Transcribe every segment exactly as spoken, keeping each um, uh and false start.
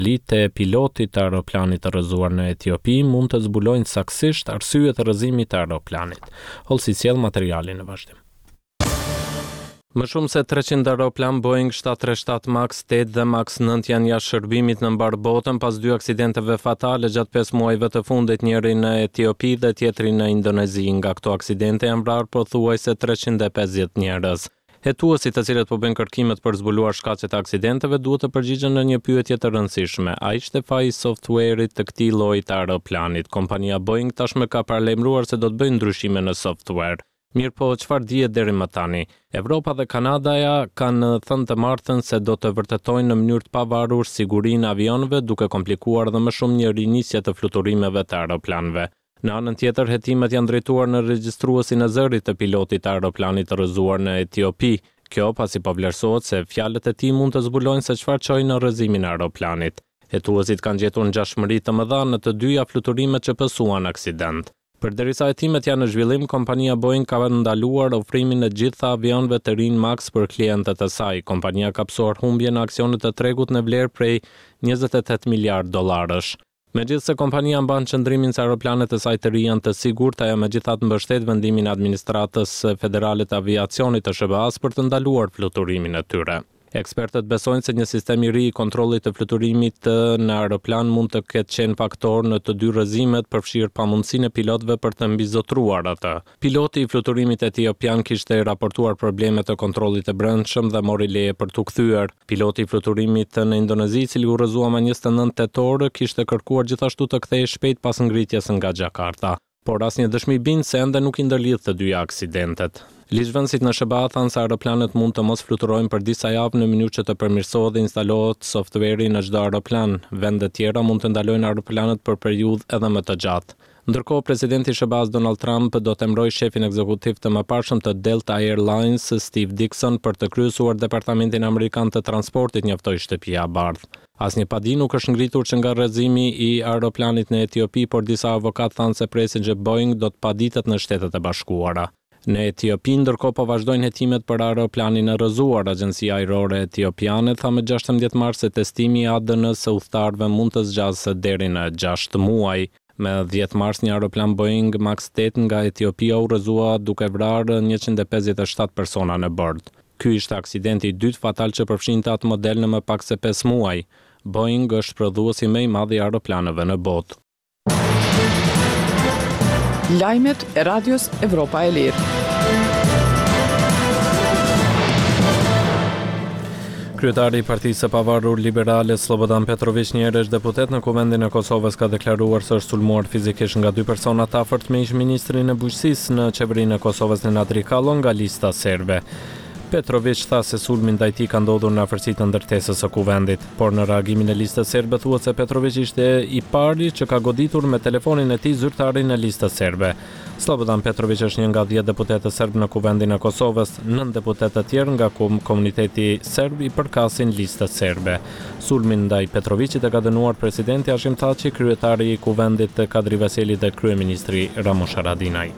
Litë e pilotit të aeroplanit të rrëzuar në Etiopi mund të zbulojnë saktësisht arsyet të rrëzimit të aeroplanit. Holsi sjell materialin në vazhdim. Më shumë se treqind aeroplan Boeing shtatësto tridhjet e shtat Max opt dhe Max nëntë janë jashtë shërbimit në mbar botën pas dy aksidenteve fatale gjatë pesë muajve të fundit, njëri në Etiopi dhe tjetri në Indonezi. Nga këto aksidente janë vrarë pothuajse treqind e pesëdhjetë njerëz. Hetuesit të cilët po bëjnë kërkimet për zbuluar shkaqet e aksidenteve duhet të përgjigjen në një pyetje të rëndësishme. A ishte faji i software-it të këtij lloji të aeroplanit? Kompania Boeing tashmë ka paralajmëruar se do të bëjnë ndryshime në software. Mirë po, çfarë dihet deri më tani? Evropa dhe Kanadaja kanë thënë të martën se do të vërtetojnë në mënyrë të pavarur sigurinë e avionëve, duke komplikuar dhe më shumë një rinisje të fluturimeve të aeroplanëve. Në anën tjetër, hetimet janë drejtuar në regjistruesin e zërit të pilotit të aeroplanit të rrëzuar në Etiopi. Kjo pasi po vlerësohet se fjalët e tij mund të zbulojnë se çfarë çoi në rrëzimin e aeroplanit. Hetuesit kanë gjetur ngjashmëri të mëdha në të dyja fluturimet që pësuan aksident. Përderisa hetimet janë në zhvillim, kompania Boeing ka ndaluar ofrimin e gjitha avionëve të rinj Max për klientët e saj. Kompania ka psuar humbje në aksionet të tregut në vlerë prej njëzet e tetë miliardë dollarësh. Megjithse kompania mban qëndrimin se aeroplanet e saj të ri janë të sigurta, ajo megjithatë mbështet vendimin e Administratës Federale të Aviacionit të S B A-s për të ndaluar fluturimin e tyre. Ekspertët besojnë se një sistem i ri i kontrollit të fluturimit në aeroplan mund të ketë qenë faktor në të dy rrëzimet, përfshirë pamundësinë e pilotëve për të mbizotruar atë. Piloti i fluturimit etiopian kishte raportuar probleme të kontrollit të brendshëm dhe mori leje për t'u kthyer. Piloti i fluturimit në Indonezi, i cili u rrëzua më njëzet e nëntë tetor, kishte kërkuar gjithashtu të kthehej shpejt pas ngritjes nga Jakarta. Por asnjë dëshmi bind se ende nuk i ndërlidh të dyja aksidentet. Ligjvënësit në S B A thanë se aeroplanet mund të mos fluturojnë për disa javë në mënyrë që të përmirësohet dhe instalohet software-i në çdo aeroplan. Vende tjera mund të ndalojnë aeroplanet për periudhë edhe më të gjatë. Ndërkohë, presidenti i S B A-s Donald Trump do të emërojë shefin ekzekutiv të mëparshëm të Delta Airlines, Steve Dickson, për të kryesuar departamentin amerikan të transportit, njoftoi shtëpia e bardhë. Asnjë padi nuk është ngritur që nga rrëzimi i aeroplanit në Etiopi, por disa avokat thanë se presin që Boeing do të paditet në Shtetet e Bashkuara. Në Etiopi, ndërkohë po vazhdojnë hetimet për aeroplanin e rrëzuar. Agjencia Ajrore Etiopiane tha më gjashtëmbëdhjetë mars se testimi i A D N së udhëtarëve mund të zgjasë deri në gjashtë muaj. Më dhjetë mars një aeroplan Boeing Max opt nga Etiopia u rrëzua duke vrarë njëqind e pesëdhjetë e shtat persona në bord. Ky ishte aksidenti i dytë fatal që përfshinte atë model në më pak se pesë muaj. Boeing është prodhuesi më i madh i aeroplaneve në botë. Lajmet e Radios Evropa e Lirë. Kryetari i Partisë së Pavarur Liberale Slobodan Petrović, njëherësh deputet në Kuvendin e Kosovës, ka deklaruar se është sulmuar fizikisht nga dy persona të afërt me ish-ministrin e bujqësisë në qeverinë e Kosovës Nenad Rikalo nga lista serbe. Petrović tha se sulmi ndaj tij ka ndodhur në afërsitë të ndërtesës së kuvendit, por në reagimin e listës serbe thuhet se Petrović ishte i pari që ka goditur me telefonin e tij zyrtarin e listës serbe. Slobodan Petrović është një nga dhjetë deputetë serb në Kuvendin e Kosovës, nëntë deputetë të tjerë nga komuniteti serb i përkasin listës serbe. Sulmin ndaj Petrovićit e ka dënuar presidenti Hashim Thaçi, kryetari i Kuvendit Kadri Veseli dhe kryeministri Ramush Haradinaj.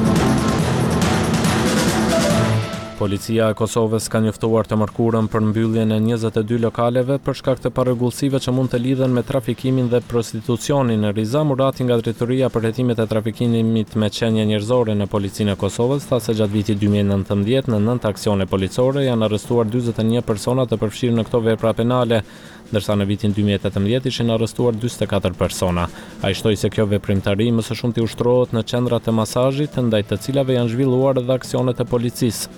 Policia e Kosovës ka njoftuar të mërkurën për mbylljen e njëzet e dy lokaleve për shkak të parregullsive që mund të lidhen me trafikimin dhe prostitucionin. Riza Murati nga Drejtoria për hetimet e trafikimit me qenie njerëzore në Policinë e Kosovës tha se gjatë vitit dy mijë e nëntëmbëdhjetë në nëntë aksione policore janë arrestuar dyzet e një persona të përfshirë në këto vepra penale, ndërsa në vitin dy mijë e tetëmbëdhjetë ishin arrestuar njëzet e katër persona. Ai shtoi se kjo veprimtari më së shumti ushtrohet në qendrat e masazhit, ndaj të cilave janë zhvilluar edhe aksionet e policisë.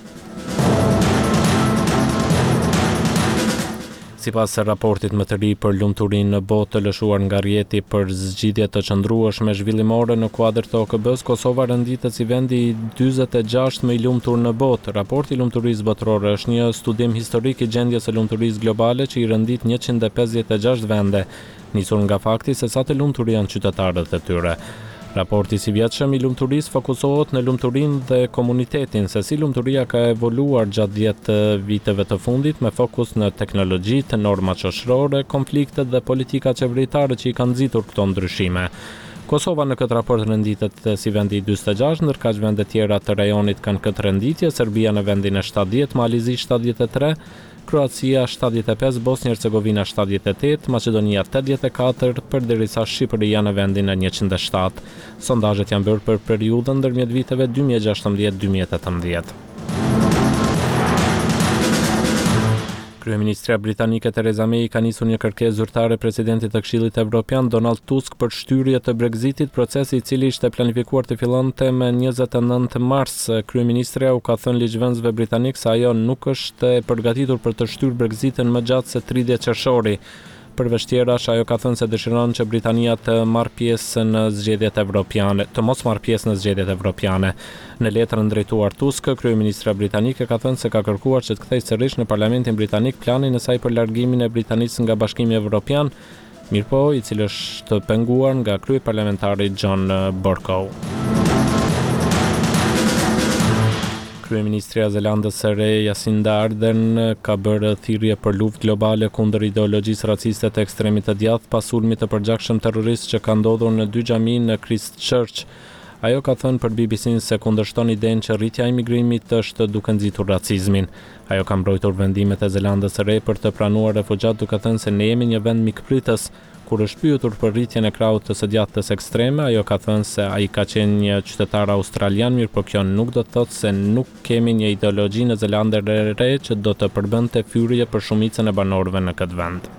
Sipas raportit më të ri për lumturinë në botë të lëshuar nga rjeti për zgjidhje të qëndrueshme zhvillimore në kuadër të O K B-s, Kosova renditet si vendi i dyzet e gjashtë më i lumtur në botë. Raporti i lumturisë botërore është një studim historik i gjendjes së lumturisë globale që i rendit njëqind e pesëdhjetë e gjashtë vende, nisur nga fakti se sa të lumtur janë qytetarët e tyre. Raporti i vjetshëm i lumturisë fokusohet në lumturinë dhe komunitetin, se si lumturia ka evoluar gjatë dhjetë viteve të fundit me fokus në teknologjitë, norma shoqërore, konfliktet dhe politika qeveritare që i kanë nxitur këto ndryshime. Kosova në këtë raport renditet si vendi i dyzet e gjashtë, ndërkaq vendet tjera të rajonit kanë këtë renditje, Serbia në vendin e shtatëdhjetë, Malizi shtatëdhjetë e tre, Kroacia shtatëdhjetë e pesë, Bosnia Hercegovina shtatëdhjetë e tetë, Maqedonia tetëdhjetë e katër, përderisa Shqipëria në vendin e njëqind e shtatë. Sondazhet janë bërë për periudhën ndërmjet viteve dy mijë e gjashtëmbëdhjetë deri dy mijë e tetëmbëdhjetë. Kryeministria britanike Theresa May ka nisur një kërkesë zyrtare presidentit të Këshillit Evropian Donald Tusk për shtyrje të Brexitit, procesi i cili ishte planifikuar të fillonte më njëzet e nëntë mars. Kryeministria u ka thënë ligjvënësve britanik se ajo nuk është e përgatitur për të shtyrë Brexitin më gjatë se tridhjetë qershori. Përveç tjerash, ajo ka thënë se dëshiron që Britania të marrë pjesë në zgjedhjet evropiane, të mos marrë pjesë në zgjedhjet evropiane. Në letrën drejtuar Tusk, kryeministra britanike ka thënë se ka kërkuar që të kthejë sërish në Parlamentin britanik planin e saj për largimin e Britanisë nga Bashkimi Evropian, mirëpo i cili është penguar nga kryeparlamentari John Bercow. Kryeministria e Zelandës së Re, Jacinda Ardern, ka bërë thirrje për luftë globale kundër ideologjisë raciste të ekstremit të djathtë pas sulmit të përgjakshëm terrorist që ka ndodhur në dy xhami në Christchurch. Ajo ka thënë për B B C-n se kundërshton idenë që rritja e imigrimit është duke nxitur racizmin. Ajo ka mbrojtur vendimet e Zelandës së Re për të pranuar refugjat, duke thënë se ne jemi një vend mikpritës. Kur është pyetur për rritjen e krahut të së djathtës ekstreme, ajo ka thënë se ai ka qenë një qytetar australian, mirë po kjo nuk do të thotë se nuk kemi një ideologji në Zelandë e Re që do të përbënte fyrje për shumicën e banorëve në këtë vend.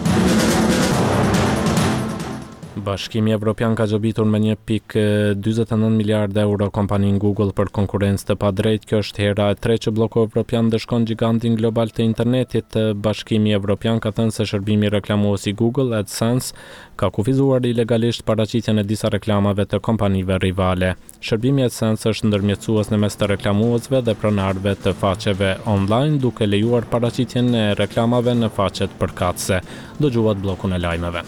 Bashkimi Evropian ka gjobitur me një pikë dyzet e nëntë miliardë euro kompanin Google për konkurrencë të padrejtë. Kjo është hera e tretë që bloku evropian dëshkon gigantin global të internetit. Bashkimi Evropian ka thënë se shërbimi reklamues i Google, AdSense, ka kufizuar ilegalisht paraqitjen e disa reklamave të kompanive rivale. Shërbimi AdSense është ndërmjetësues në mes të reklamuesve dhe pronarëve të faqeve online, duke lejuar paraqitjen e reklamave në faqet përkatëse. Dëgjuat bllokun e lajmeve.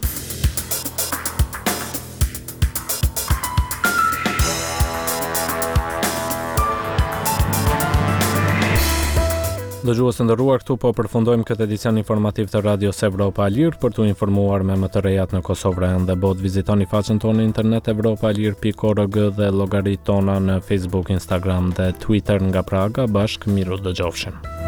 Dëgjues të nderuar, këtu po përfundojmë këtë edicion informativ të Radios Evropa e Lirë. Për t'u informuar me më të rejat në Kosovë dhe botë, vizitoni faqen tonë në internet evropa lir pikë org dhe llogaritë tona në Facebook, Instagram dhe Twitter nga Praga. Bashkë miru dëgjofshim.